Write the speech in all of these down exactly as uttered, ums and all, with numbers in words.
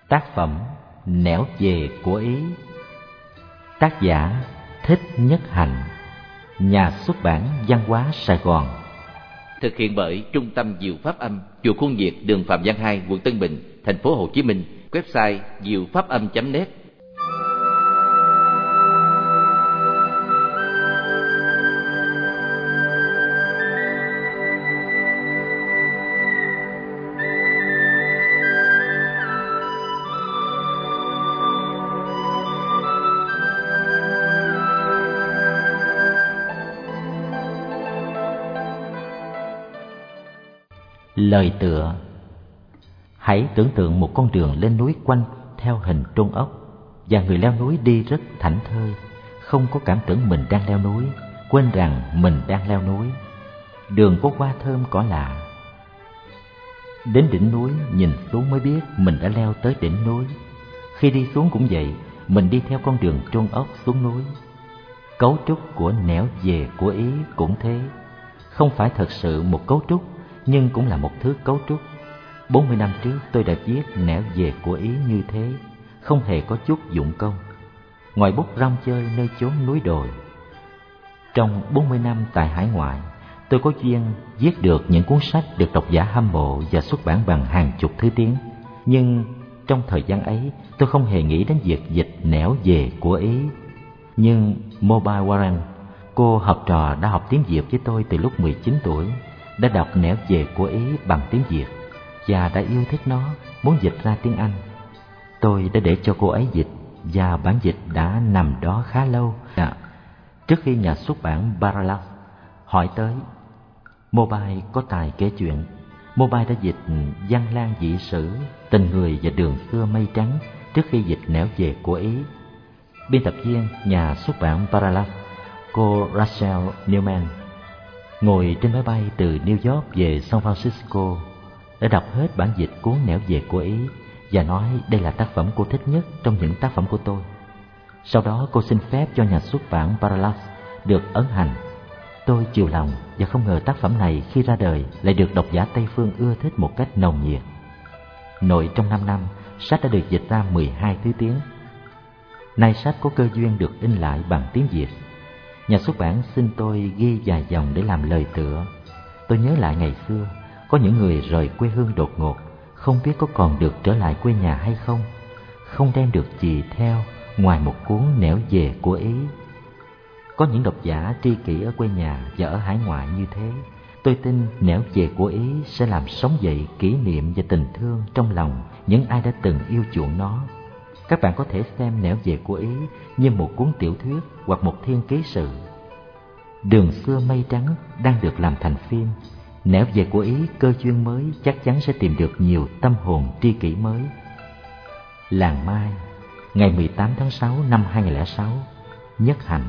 Tác phẩm Nẻo về của Ý. Tác giả Thích Nhất Hạnh. Nhà xuất bản Văn hóa Sài Gòn. Thực hiện bởi Trung tâm Diệu Pháp Âm, chùa Khuôn Việt, đường Phạm Văn hai, quận Tân Bình, thành phố Hồ Chí Minh. Website diệu pháp âm chấm net. Lời tựa. Hãy tưởng tượng một con đường lên núi quanh theo hình trôn ốc, và người leo núi đi rất thảnh thơi, không có cảm tưởng mình đang leo núi, quên rằng mình đang leo núi. Đường có hoa thơm cỏ lạ. Đến đỉnh núi nhìn xuống mới biết mình đã leo tới đỉnh núi. Khi đi xuống cũng vậy, mình đi theo con đường trôn ốc xuống núi. Cấu trúc của Nẻo về của Ý cũng thế, không phải thật sự một cấu trúc, nhưng cũng là một thứ cấu trúc. Bốn mươi năm trước tôi đã viết Nẻo về của Ý như thế, không hề có chút dụng công, ngoài bút rong chơi nơi chốn núi đồi. Trong bốn mươi năm tại hải ngoại, tôi có duyên viết được những cuốn sách được độc giả hâm mộ và xuất bản bằng hàng chục thứ tiếng. Nhưng trong thời gian ấy, tôi không hề nghĩ đến việc dịch Nẻo về của Ý. Nhưng Mobile Warren, cô học trò đã học tiếng Việt với tôi từ lúc mười chín tuổi, đã đọc Nẻo về của Ý bằng tiếng Việt và đã yêu thích nó, muốn dịch ra tiếng Anh. Tôi đã để cho cô ấy dịch, và bản dịch đã nằm đó khá lâu à, trước khi nhà xuất bản Parallax hỏi tới. Mobile có tài kể chuyện. Mobile đã dịch Văn Lang Dị Sử, Tình Người và Đường Xưa Mây Trắng trước khi dịch Nẻo về của Ý. Biên tập viên nhà xuất bản Parallax, cô Rachel Newman, ngồi trên máy bay từ New York về San Francisco, đã đọc hết bản dịch cuốn Nẻo về của Ý và nói đây là tác phẩm cô thích nhất trong những tác phẩm của tôi. Sau đó cô xin phép cho nhà xuất bản Parallax được ấn hành. Tôi chiều lòng và không ngờ tác phẩm này khi ra đời lại được độc giả Tây phương ưa thích một cách nồng nhiệt. Nội trong năm năm, sách đã được dịch ra mười hai thứ tiếng. Nay sách có cơ duyên được in lại bằng tiếng Việt. Nhà xuất bản xin tôi ghi vài dòng để làm lời tựa. Tôi nhớ lại ngày xưa, có những người rời quê hương đột ngột, không biết có còn được trở lại quê nhà hay không, không đem được gì theo ngoài một cuốn Nẻo về của Ý. Có những độc giả tri kỷ ở quê nhà và ở hải ngoại như thế. Tôi tin Nẻo về của Ý sẽ làm sống dậy kỷ niệm và tình thương trong lòng những ai đã từng yêu chuộng nó. Các bạn có thể xem Nẻo về của Ý như một cuốn tiểu thuyết hoặc một thiên ký sự. Đường Xưa Mây Trắng đang được làm thành phim. Nẻo về của Ý cơ duyên mới chắc chắn sẽ tìm được nhiều tâm hồn tri kỷ mới. Làng Mai, ngày mười tám tháng sáu năm hai nghìn không trăm lẻ sáu. Nhất Hạnh.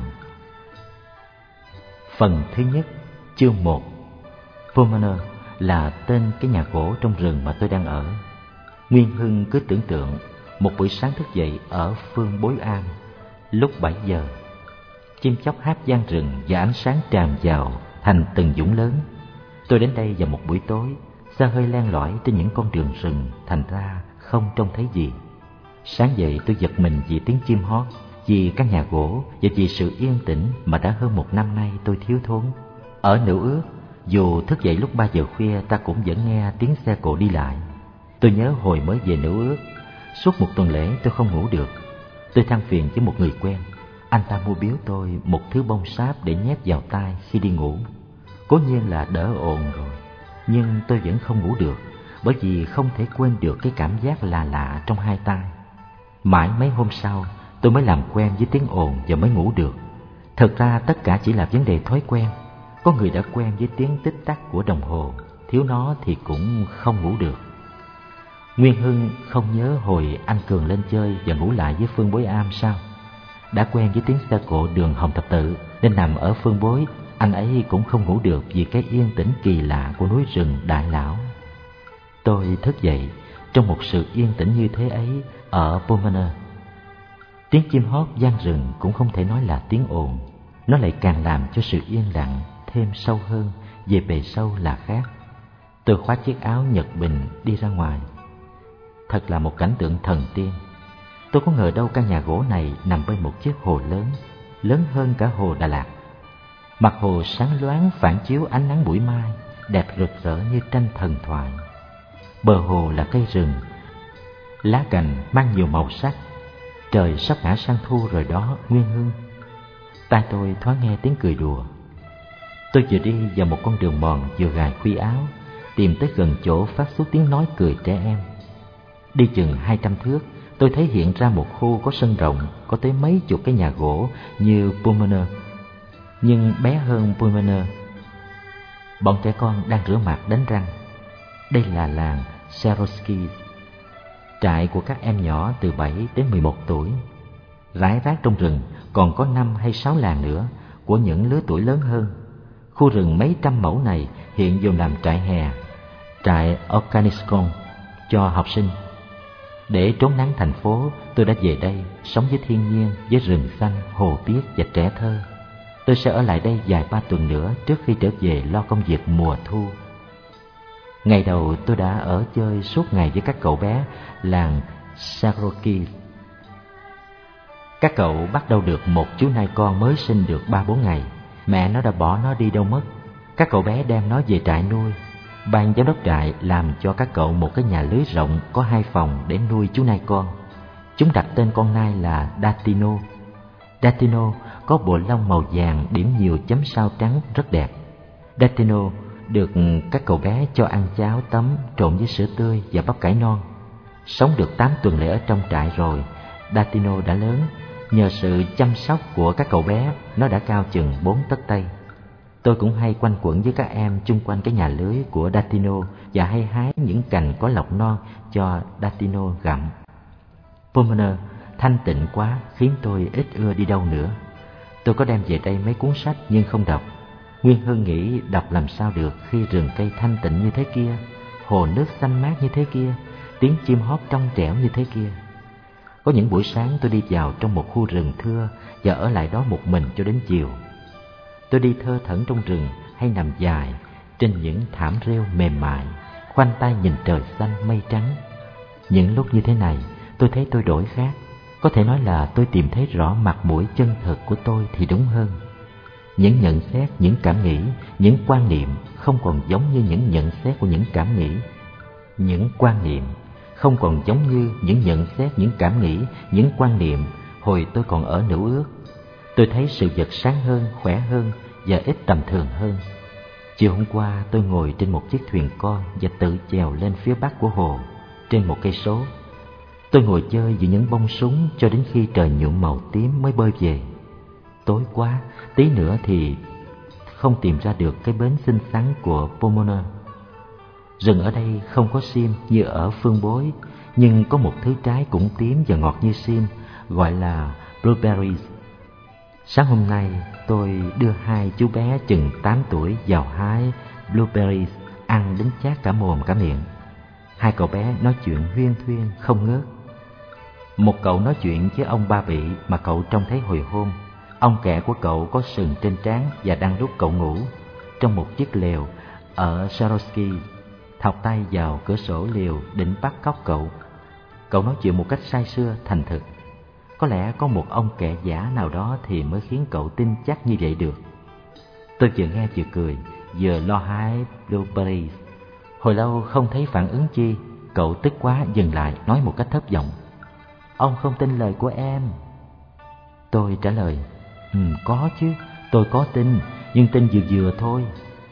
Phần thứ nhất, chương một. Pomona là tên cái nhà gỗ trong rừng mà tôi đang ở. Nguyên Hưng cứ tưởng tượng một buổi sáng thức dậy ở phương Bối Am, lúc bảy giờ, chim chóc hát vang rừng và ánh sáng tràn vào thành từng dũng lớn. Tôi đến đây vào một buổi tối, xe hơi len lỏi trên những con đường rừng, thành ra không trông thấy gì. Sáng dậy tôi giật mình vì tiếng chim hót, vì căn nhà gỗ và vì sự yên tĩnh mà đã hơn một năm nay tôi thiếu thốn. Ở Nữ Ước, dù thức dậy lúc ba giờ khuya, ta cũng vẫn nghe tiếng xe cộ đi lại. Tôi nhớ hồi mới về Nữ Ước, suốt một tuần lễ tôi không ngủ được. Tôi than phiền với một người quen. Anh ta mua biếu tôi một thứ bông sáp để nhét vào tai khi đi ngủ. Cố nhiên là đỡ ồn rồi, nhưng tôi vẫn không ngủ được, bởi vì không thể quên được cái cảm giác lạ lạ trong hai tai. Mãi mấy hôm sau, tôi mới làm quen với tiếng ồn và mới ngủ được. Thật ra tất cả chỉ là vấn đề thói quen. Có người đã quen với tiếng tích tắc của đồng hồ, thiếu nó thì cũng không ngủ được. Nguyên Hưng không nhớ hồi anh Cường lên chơi và ngủ lại với Phương Bối Am sao? Đã quen với tiếng xe cộ đường Hồng Thập Tự nên nằm ở Phương Bối, anh ấy cũng không ngủ được vì cái yên tĩnh kỳ lạ của núi rừng Đại Lão. Tôi thức dậy trong một sự yên tĩnh như thế ấy ở Pomona. Tiếng chim hót vang rừng cũng không thể nói là tiếng ồn, nó lại càng làm cho sự yên lặng thêm sâu hơn. Về bề sâu là khác. Tôi khoác chiếc áo Nhật Bình đi ra ngoài. thật là một cảnh tượng thần tiên. Tôi có ngờ đâu căn nhà gỗ này nằm bên một chiếc hồ lớn, lớn hơn cả hồ Đà Lạt. Mặt hồ sáng loáng phản chiếu ánh nắng buổi mai, đẹp rực rỡ như tranh thần thoại. Bờ hồ là cây rừng, lá cành mang nhiều màu sắc. Trời sắp ngã sang thu rồi đó, Nguyên Hưng. Tai tôi thoáng nghe tiếng cười đùa. Tôi vừa đi vào một con đường mòn vừa gài khuy áo, tìm tới gần chỗ phát xuất tiếng nói cười trẻ em. Đi chừng hai trăm thước, tôi thấy hiện ra một khu có sân rộng, có tới mấy chục cái nhà gỗ như Pulmoner, nhưng bé hơn Pulmoner. Bọn trẻ con đang rửa mặt đánh răng. Đây là làng Seroski, trại của các em nhỏ từ bảy đến mười một tuổi. Rải rác trong rừng còn có năm hay sáu làng nữa của những lứa tuổi lớn hơn. Khu rừng mấy trăm mẫu này hiện dùng làm trại hè, trại Okaniskon cho học sinh. Để trốn nắng thành phố, tôi đã về đây sống với thiên nhiên, với rừng xanh, hồ biếc và trẻ thơ. Tôi sẽ ở lại đây vài ba tuần nữa trước khi trở về lo công việc mùa thu. Ngày đầu tôi đã ở chơi suốt ngày với các cậu bé làng Saroki. Các cậu bắt đầu được một chú nai con mới sinh được ba bốn ngày. Mẹ nó đã bỏ nó đi đâu mất. Các cậu bé đem nó về trại nuôi. Ban giám đốc trại làm cho các cậu một cái nhà lưới rộng có hai phòng để nuôi chú nai con. Chúng đặt tên con nai là Datino. Datino có bộ lông màu vàng điểm nhiều chấm sao trắng rất đẹp. Datino được các cậu bé cho ăn cháo tấm trộn với sữa tươi và bắp cải non. Sống được tám tuần lễ ở trong trại rồi, Datino đã lớn. Nhờ sự chăm sóc của các cậu bé, nó đã cao chừng bốn tấc tây. Tôi cũng hay quanh quẩn với các em chung quanh cái nhà lưới của Datino và hay hái những cành có lọc non cho Datino gặm. Pulmoner thanh tịnh quá khiến tôi ít ưa đi đâu nữa. Tôi có đem về đây mấy cuốn sách nhưng không đọc. Nguyên Hưng nghĩ đọc làm sao được khi rừng cây thanh tịnh như thế kia, hồ nước xanh mát như thế kia, tiếng chim hót trong trẻo như thế kia. Có những buổi sáng tôi đi vào trong một khu rừng thưa và ở lại đó một mình cho đến chiều. Tôi đi thơ thẩn trong rừng hay nằm dài trên những thảm rêu mềm mại, khoanh tay nhìn trời xanh mây trắng. Những lúc như thế này, tôi thấy tôi đổi khác. Có thể nói là tôi tìm thấy rõ mặt mũi chân thật của tôi thì đúng hơn. Những nhận xét, những cảm nghĩ, những quan niệm không còn giống như những nhận xét của những cảm nghĩ. Những quan niệm không còn giống như những nhận xét, những cảm nghĩ, những quan niệm hồi tôi còn ở Nữ Ước. Tôi thấy sự vật sáng hơn, khỏe hơn và ít tầm thường hơn. Chiều hôm qua tôi ngồi trên một chiếc thuyền con và tự chèo lên phía bắc của hồ, trên một cây số. Tôi ngồi chơi giữa những bông súng cho đến khi trời nhuộm màu tím mới bơi về. Tối quá, tí nữa thì không tìm ra được cái bến xinh xắn của Pulmoner. Rừng ở đây không có sim như ở Phương Bối, nhưng có một thứ trái cũng tím và ngọt như sim, gọi là blueberries. Sáng hôm nay tôi đưa hai chú bé chừng tám tuổi vào hái blueberries, ăn đến chát cả mồm cả miệng. Hai cậu bé nói chuyện huyên thuyên không ngớt. Một cậu nói chuyện với ông Ba Bị mà cậu trông thấy hồi hôm. Ông kẻ của cậu có sừng trên trán và đang lúc cậu ngủ trong một chiếc lều ở Saroski, thọc tay vào cửa sổ lều định bắt cóc cậu. Cậu nói chuyện một cách say sưa thành thực. Có lẽ có một ông kẻ giả nào đó thì mới khiến cậu tin chắc như vậy được. Tôi vừa nghe vừa cười, vừa lo hái blueberries. Hồi lâu không thấy phản ứng chi, cậu tức quá dừng lại nói một cách thất vọng: "Ông không tin lời của em." Tôi trả lời: Ừ, có chứ, tôi có tin, nhưng tin vừa vừa thôi.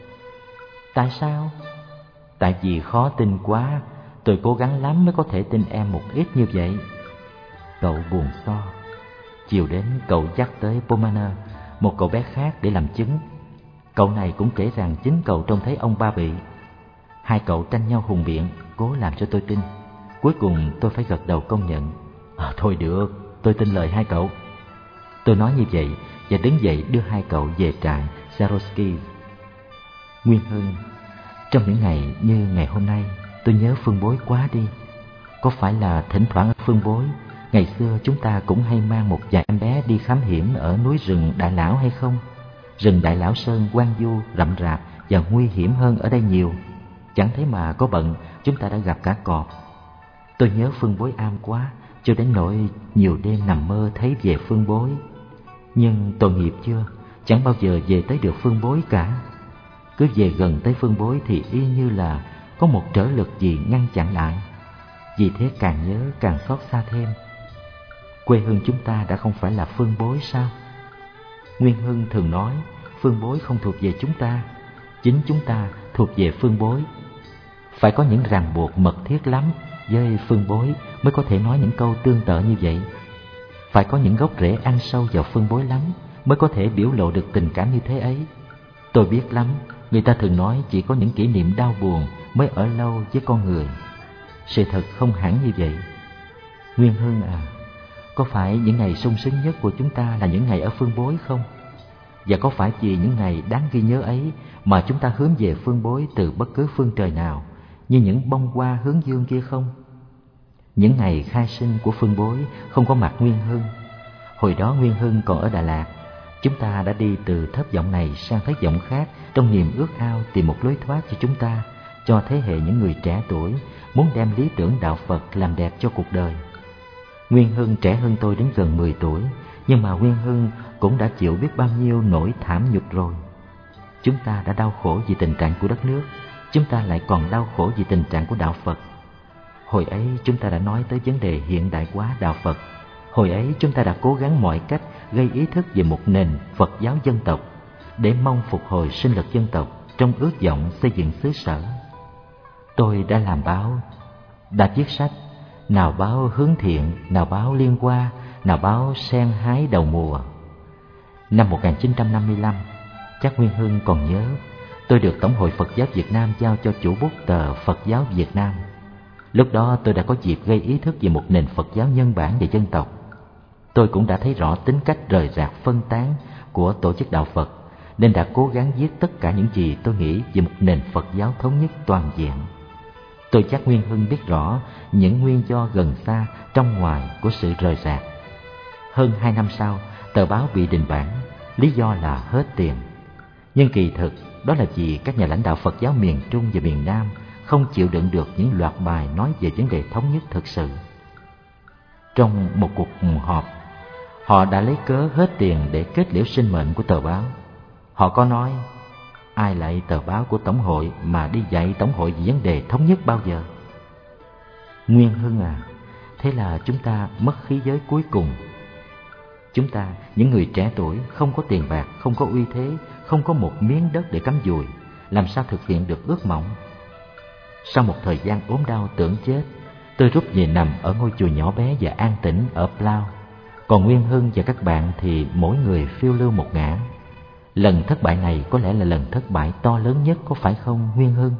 Tại sao? Tại vì khó tin quá, tôi cố gắng lắm mới có thể tin em một ít như vậy. Cậu buồn so. Chiều đến cậu dắt tới Pulmoner, một cậu bé khác để làm chứng. Cậu này cũng kể rằng chính cậu trông thấy ông Ba Bị. Hai cậu tranh nhau hùng biện, cố làm cho tôi tin. Cuối cùng tôi phải gật đầu công nhận. À, thôi được, tôi tin lời hai cậu. Tôi nói như vậy và đứng dậy đưa hai cậu về trại Saroski. Nguyên Hưng, trong những ngày như ngày hôm nay, tôi nhớ Phương Bối quá đi. Có phải là thỉnh thoảng ở Phương Bối, ngày xưa chúng ta cũng hay mang một vài em bé đi khám hiểm ở núi rừng Đại Lão hay không? Rừng Đại Lão Sơn hoang vu, rậm rạp và nguy hiểm hơn ở đây nhiều. Chẳng thấy mà có bận, chúng ta đã gặp cả cọp. Tôi nhớ Phương Bối Am quá, cho đến nỗi nhiều đêm nằm mơ thấy về Phương Bối. Nhưng tội nghiệp chưa, chẳng bao giờ về tới được Phương Bối cả. Cứ về gần tới Phương Bối thì y như là có một trở lực gì ngăn chặn lại. Vì thế càng nhớ càng xót xa thêm. Quê hương chúng ta đã không phải là Phương Bối sao? Nguyên Hưng thường nói Phương Bối không thuộc về chúng ta, chính chúng ta thuộc về Phương Bối. Phải có những ràng buộc mật thiết lắm với Phương Bối mới có thể nói những câu tương tự như vậy. Phải có những gốc rễ ăn sâu vào Phương Bối lắm mới có thể biểu lộ được tình cảm như thế ấy. Tôi biết lắm, người ta thường nói chỉ có những kỷ niệm đau buồn mới ở lâu với con người. Sự thật không hẳn như vậy. Nguyên Hưng à, có phải những ngày sung sướng nhất của chúng ta là những ngày ở Phương Bối không? Và có phải vì những ngày đáng ghi nhớ ấy mà chúng ta hướng về Phương Bối từ bất cứ phương trời nào, như những bông hoa hướng dương kia không? Những ngày khai sinh của Phương Bối không có mặt Nguyên Hưng. Hồi đó Nguyên Hưng còn ở Đà Lạt. Chúng ta đã đi từ thất vọng này sang thất vọng khác trong niềm ước ao tìm một lối thoát cho chúng ta, cho thế hệ những người trẻ tuổi muốn đem lý tưởng đạo Phật làm đẹp cho cuộc đời. Nguyên Hưng trẻ hơn tôi đến gần mười tuổi, nhưng mà Nguyên Hưng cũng đã chịu biết bao nhiêu nỗi thảm nhục rồi. Chúng ta đã đau khổ vì tình trạng của đất nước, chúng ta lại còn đau khổ vì tình trạng của đạo Phật. Hồi ấy chúng ta đã nói tới vấn đề hiện đại hóa đạo Phật. Hồi ấy chúng ta đã cố gắng mọi cách gây ý thức về một nền Phật giáo dân tộc, để mong phục hồi sinh lực dân tộc trong ước vọng xây dựng xứ sở. Tôi đã làm báo, đã viết sách, nào báo Hướng Thiện, nào báo Liên Hoa, nào báo Sen Hái Đầu Mùa. Năm một nghìn chín trăm năm mươi lăm, chắc Nguyên Hưng còn nhớ, tôi được Tổng hội Phật giáo Việt Nam giao cho chủ bút tờ Phật giáo Việt Nam. Lúc đó tôi đã có dịp gây ý thức về một nền Phật giáo nhân bản về dân tộc. Tôi cũng đã thấy rõ tính cách rời rạc phân tán của tổ chức đạo Phật, nên đã cố gắng viết tất cả những gì tôi nghĩ về một nền Phật giáo thống nhất toàn diện. Tôi chắc Nguyên Hưng biết rõ những nguyên do gần xa trong ngoài của sự rời rạc. Hơn hai năm sau, tờ báo bị đình bản, lý do là hết tiền. Nhưng kỳ thực đó là vì các nhà lãnh đạo Phật giáo miền Trung và miền Nam không chịu đựng được những loạt bài nói về vấn đề thống nhất thực sự. Trong một cuộc họp, họ đã lấy cớ hết tiền để kết liễu sinh mệnh của tờ báo. Họ có nói, ai lại tờ báo của Tổng hội mà đi dạy Tổng hội về vấn đề thống nhất bao giờ? Nguyên Hưng à, thế là chúng ta mất khí giới cuối cùng. Chúng ta, những người trẻ tuổi, không có tiền bạc, không có uy thế, không có một miếng đất để cắm dùi, làm sao thực hiện được ước mộng? Sau một thời gian ốm đau tưởng chết, tôi rút về nằm ở ngôi chùa nhỏ bé và an tĩnh ở Plau. Còn Nguyên Hưng và các bạn thì mỗi người phiêu lưu một ngả. Lần thất bại này có lẽ là lần thất bại to lớn nhất, có phải không Nguyên Hưng?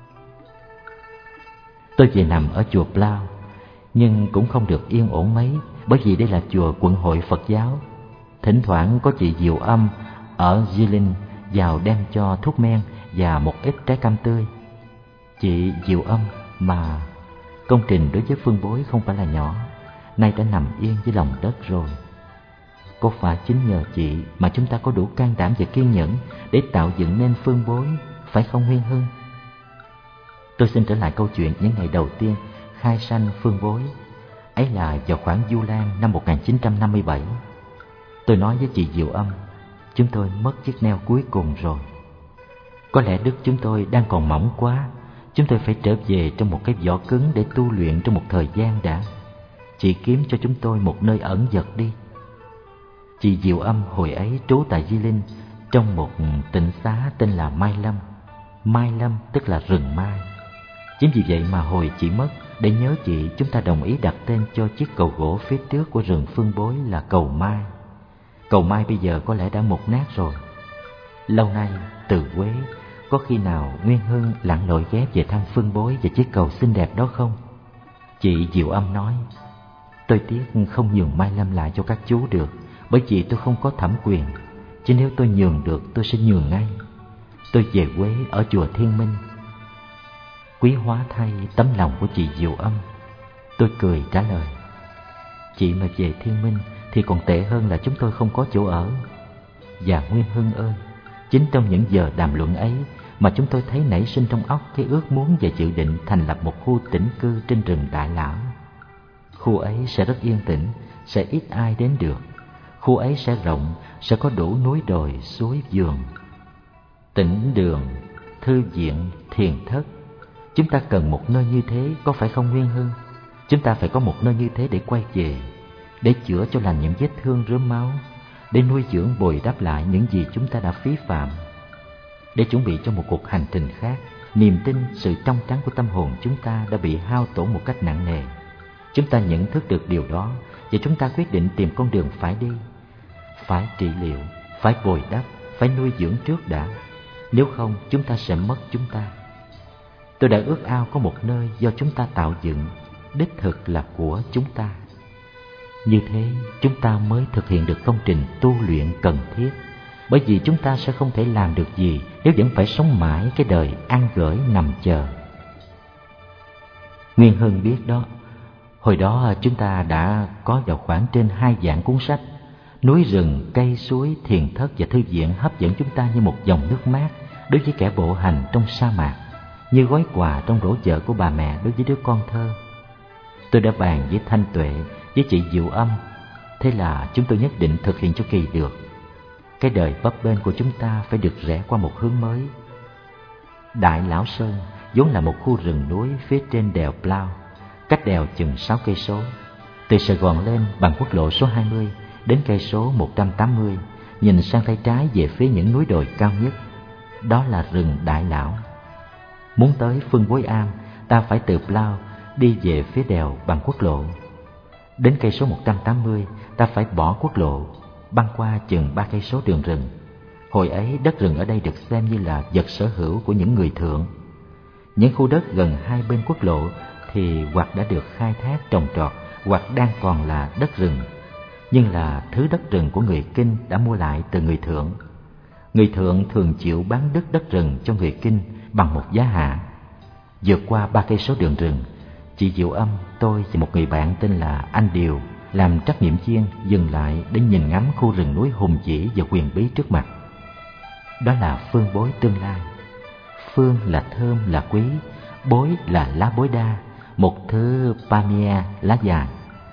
Tôi về nằm ở chùa Plau, nhưng cũng không được yên ổn mấy, bởi vì đây là chùa quận hội Phật giáo. Thỉnh thoảng có chị Diệu Âm ở Jilin vào đem cho thuốc men và một ít trái cam tươi. Chị Diệu Âm mà công trình đối với Phương Bối không phải là nhỏ, nay đã nằm yên dưới lòng đất rồi. Có phải chính nhờ chị mà chúng ta có đủ can đảm và kiên nhẫn để tạo dựng nên Phương Bối, phải không Nguyên Hưng? Tôi xin trở lại câu chuyện những ngày đầu tiên khai sanh Phương Bối. Ấy là vào khoảng Du Lan năm một nghìn chín trăm năm mươi bảy. Tôi nói với chị Diệu Âm, chúng tôi mất chiếc neo cuối cùng rồi. Có lẽ đức chúng tôi đang còn mỏng quá, chúng tôi phải trở về trong một cái vỏ cứng để tu luyện trong một thời gian đã. Chị kiếm cho chúng tôi một nơi ẩn dật đi. Chị Diệu Âm hồi ấy trú tại Di Linh trong một tịnh xá tên là Mai Lâm. Mai Lâm tức là rừng mai. Chính vì vậy mà hồi chị mất, để nhớ chị, chúng ta đồng ý đặt tên cho chiếc cầu gỗ phía trước của rừng Phương Bối là cầu Mai. Cầu Mai bây giờ có lẽ đã mục nát rồi. Lâu nay từ Quế, có khi nào Nguyên Hưng lặn lội ghé về thăm Phương Bối và chiếc cầu xinh đẹp đó không? Chị Diệu Âm nói, tôi tiếc không nhường Mai Lâm lại cho các chú được, bởi vì tôi không có thẩm quyền. Chứ nếu tôi nhường được, tôi sẽ nhường ngay. Tôi về Quế ở chùa Thiên Minh. Quý hóa thay tấm lòng của chị Diệu Âm. Tôi cười trả lời, chị mà về Thiên Minh thì còn tệ hơn là chúng tôi không có chỗ ở. Và Nguyên Hưng ơi, chính trong những giờ đàm luận ấy mà chúng tôi thấy nảy sinh trong óc cái ước muốn và dự định thành lập một khu tĩnh cư trên rừng Đại Lão. khu ấy sẽ rất yên tĩnh, sẽ ít ai đến được. Khu ấy sẽ rộng, sẽ có đủ núi đồi, suối vườn. Tĩnh đường, thư viện, thiền thất. Chúng ta cần một nơi như thế, có phải không Nguyên Hưng? Chúng ta phải có một nơi như thế để quay về, để chữa cho lành những vết thương rớm máu, để nuôi dưỡng bồi đắp lại những gì chúng ta đã phí phạm, để chuẩn bị cho một cuộc hành trình khác. Niềm tin, sự trong trắng của tâm hồn chúng ta đã bị hao tổn một cách nặng nề. Chúng ta nhận thức được điều đó và chúng ta quyết định tìm con đường phải đi. Phải trị liệu, phải bồi đắp, phải nuôi dưỡng trước đã. Nếu không, chúng ta sẽ mất chúng ta. Tôi đã ước ao có một nơi do chúng ta tạo dựng, đích thực là của chúng ta. Như thế, chúng ta mới thực hiện được công trình tu luyện cần thiết. Bởi vì chúng ta sẽ không thể làm được gì nếu vẫn phải sống mãi cái đời ăn gửi nằm chờ. Nguyên Hưng biết đó, hồi đó chúng ta đã có vào khoảng trên hai vạn cuốn sách. Núi rừng, cây suối, thiền thất và thư viện hấp dẫn chúng ta như một dòng nước mát đối với kẻ bộ hành trong sa mạc, như gói quà trong rổ vợ của bà mẹ đối với đứa con thơ. Tôi đã bàn với Thanh Tuệ, với chị Diệu Âm, thế là chúng tôi nhất định thực hiện cho kỳ được. Cái đời bấp bênh của chúng ta phải được rẽ qua một hướng mới. Đại Lão Sơn vốn là một khu rừng núi phía trên đèo Plau, cách đèo chừng sáu cây số. Từ Sài Gòn lên bằng quốc lộ số hai mươi đến cây số một trăm tám mươi, nhìn sang tay trái về phía những núi đồi cao nhất, đó là rừng Đại Lão. Muốn tới Phương Bối Am, ta phải từ Plau đi về phía đèo bằng quốc lộ. Đến cây số một trăm tám mươi, ta phải bỏ quốc lộ, băng qua chừng ba cây số đường rừng. Hồi ấy đất rừng ở đây được xem như là vật sở hữu của những người thượng. Những khu đất gần hai bên quốc lộ thì hoặc đã được khai thác trồng trọt, hoặc đang còn là đất rừng, nhưng là thứ đất rừng của người Kinh đã mua lại từ người thượng. Người thượng thường chịu bán đất đất rừng cho người Kinh bằng một giá hạ. Vượt qua ba cây số đường rừng, chị Diệu Âm, tôi và một người bạn tên là anh Điều làm trắc nghiệm viên dừng lại để nhìn ngắm khu rừng núi hùng vĩ và huyền bí trước mặt. Đó là phương bối tương lai. Phương là thơm, là quý, bối là lá bối đa, một thứ palmia lá dài.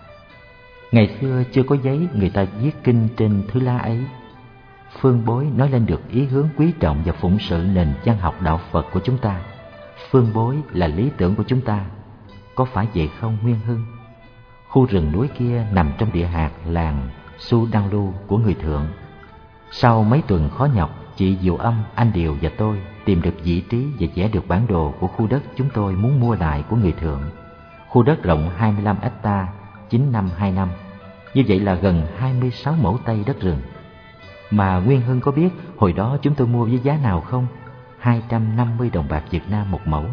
Ngày xưa chưa có giấy, người ta viết kinh trên thứ lá ấy. Phương bối nói lên được ý hướng quý trọng và phụng sự nền văn học đạo Phật của chúng ta. Phương bối là lý tưởng của chúng ta. Có phải vậy không Nguyên Hưng? Khu rừng núi kia nằm trong địa hạt làng Su Đăng Lu của người thượng. Sau mấy tuần khó nhọc, chị Diệu Âm, anh Điều và tôi tìm được vị trí và vẽ được bản đồ của khu đất chúng tôi muốn mua lại của người thượng. Khu đất rộng hai mươi lăm héc ta, chín năm hai năm. Như vậy là gần hai mươi sáu mẫu tây đất rừng. Mà Nguyên Hưng có biết hồi đó chúng tôi mua với giá nào không? hai trăm năm mươi đồng bạc Việt Nam một mẫu.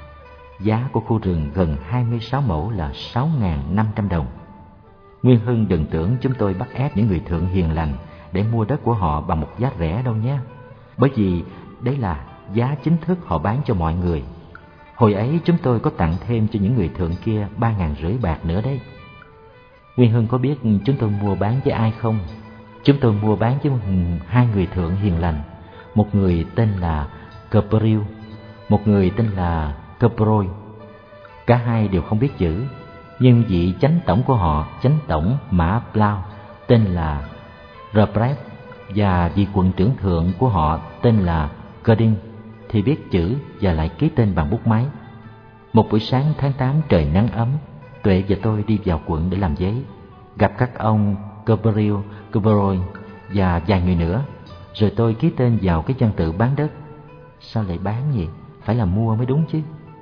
Giá của khu rừng gần hai mươi sáu mẫu là sáu nghìn năm trăm đồng. Nguyên Hưng đừng tưởng chúng tôi bắt ép những người thượng hiền lành để mua đất của họ bằng một giá rẻ đâu nhé. Bởi vì đấy là giá chính thức họ bán cho mọi người. Hồi ấy chúng tôi có tặng thêm cho những người thượng kia ba ngàn rưỡi bạc nữa đấy. Nguyên Hưng có biết chúng tôi mua bán với ai không? Chúng tôi mua bán với hai người thượng hiền lành. Một người tên là Gabriel, một người tên là Caproi. Cả hai đều không biết chữ, nhưng vị chánh tổng của họ, chánh tổng Mã Plau, tên là Repret, và vị quận trưởng thượng của họ tên là Cardin thì biết chữ và lại ký tên bằng bút máy. Một buổi sáng tháng tám trời nắng ấm, Tuệ và tôi đi vào quận để làm giấy, gặp các ông Gabriel, Caproi và vài người nữa. Rồi tôi ký tên vào cái văn tự bán đất. Sao lại bán gì? Phải là mua mới đúng chứ.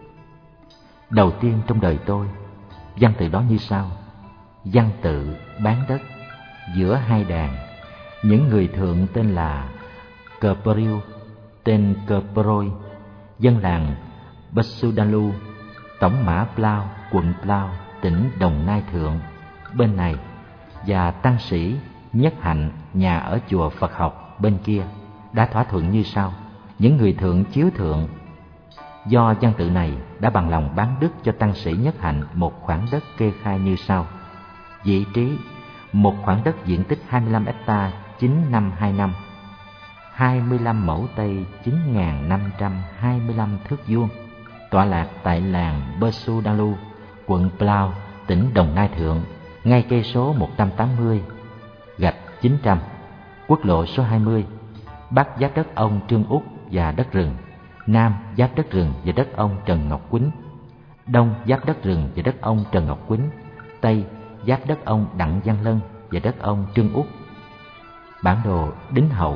Đầu tiên trong đời tôi, văn tự đó như sau: văn tự bán đất. Giữa hai đàn, những người thượng tên là Gabriel, tên Caproi, dân làng Basudalu, tổng mã Plau, quận Plau, tỉnh Đồng Nai thượng bên này, và tăng sĩ Nhất Hạnh, nhà ở chùa Phật học bên kia, đã thỏa thuận như sau. Những người thượng chiếu thượng do văn tự này đã bằng lòng bán đất cho tăng sĩ Nhất Hạnh một khoản đất kê khai như sau: vị trí một khoản đất diện tích hai mươi lăm héc ta, chín năm hai năm, hai mươi lăm mẫu tây, chín nghìn năm trăm hai mươi lăm thước vuông, tọa lạc tại làng Basudalu, quận Plau, tỉnh Đồng Nai Thượng, ngay cây số một trăm tám mươi gạch chín trăm, quốc lộ số hai mươi, Bắc giáp đất ông Trương Úc và đất rừng, Nam giáp đất rừng và đất ông Trần Ngọc Quýnh, Đông giáp đất rừng và đất ông Trần Ngọc Quýnh, Tây giáp đất ông Đặng Văn Lân và đất ông Trương Úc. Bản đồ đính hậu.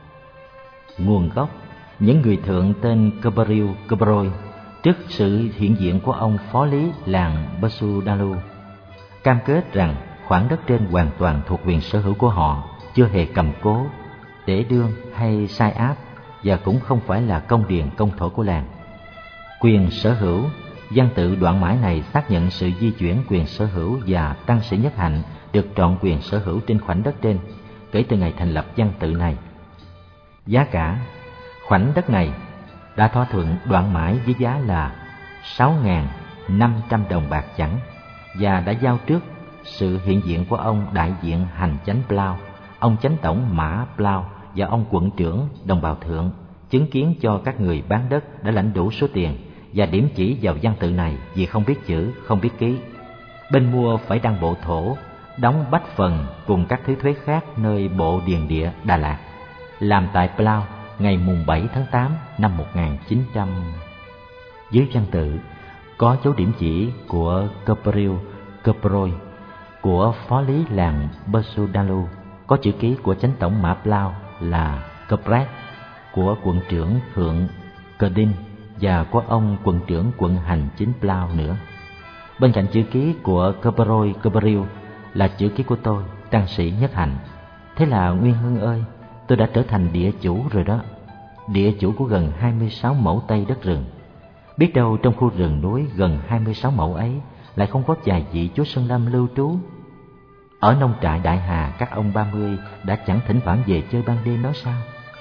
Nguồn gốc: những người thượng tên Kebriu Kebroi trước sự hiện diện của ông phó lý làng Basudalu cam kết rằng khoản đất trên hoàn toàn thuộc quyền sở hữu của họ, chưa hề cầm cố, để đương hay sai áp, và cũng không phải là công điền công thổ của làng. Quyền sở hữu, văn tự đoạn mãi này xác nhận sự di chuyển quyền sở hữu, và tăng sĩ Nhất Hạnh được trọn quyền sở hữu trên khoảnh đất trên kể từ ngày thành lập văn tự này. Giá cả: khoảnh đất này đã thỏa thuận đoạn mãi với giá là sáu nghìn năm trăm đồng bạc chẵn, và đã giao trước sự hiện diện của ông đại diện hành chánh Plau, ông chánh tổng Mã Plau và ông quận trưởng Đồng Bào Thượng chứng kiến cho các người bán đất đã lãnh đủ số tiền, và điểm chỉ vào văn tự này vì không biết chữ, không biết ký. Bên mua phải đăng bộ thổ, đóng bách phần cùng các thứ thuế khác nơi bộ điền địa Đà Lạt, làm tại Plau ngày mùng bảy tháng tám năm một nghìn chín trăm. Dưới văn tự có dấu điểm chỉ của Kebriu Kebroi, của phó lý làng Basudalu, có chữ ký của chánh tổng Mã Plau là Kepret, của quận trưởng Thượng Kedin và của ông quận trưởng quận hành chính Plau nữa. Bên cạnh chữ ký của Kebroi Kebriu là chữ ký của tôi, tăng sĩ Nhất Hạnh. Thế là Nguyên Hưng ơi, tôi đã trở thành địa chủ rồi đó. Địa chủ của gần hai mươi sáu mẫu Tây đất rừng. Biết đâu trong khu rừng núi gần hai mươi sáu mẫu ấy lại không có vài vị chúa Sơn Lâm lưu trú. Ở nông trại Đại Hà, các ông ba mươi đã chẳng thỉnh thoảng về chơi ban đêm đó sao?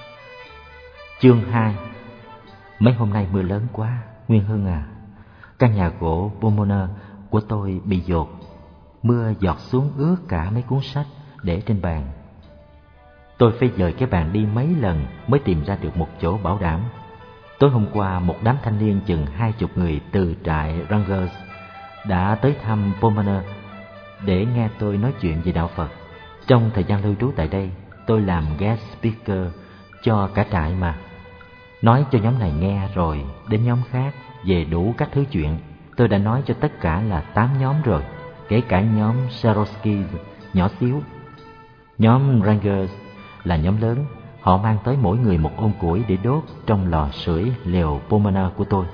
Chương hai. Mấy hôm nay mưa lớn quá, Nguyên Hưng à. Căn nhà gỗ Pomona của tôi bị dột. Mưa giọt xuống ướt cả mấy cuốn sách để trên bàn. Tôi phải dời cái bàn đi mấy lần mới tìm ra được một chỗ bảo đảm. Tối hôm qua, một đám thanh niên chừng hai chục người từ trại Rangers đã tới thăm Pomona để nghe tôi nói chuyện về đạo Phật. Trong thời gian lưu trú tại đây, tôi làm guest speaker cho cả trại mà. Nói cho nhóm này nghe rồi đến nhóm khác về đủ các thứ chuyện. Tôi đã nói cho tất cả là tám nhóm rồi, kể cả nhóm Seroski nhỏ xíu. Nhóm Rangers là nhóm lớn, họ mang tới mỗi người một ôm củi để đốt trong lò sưởi lều Pomona của tôi.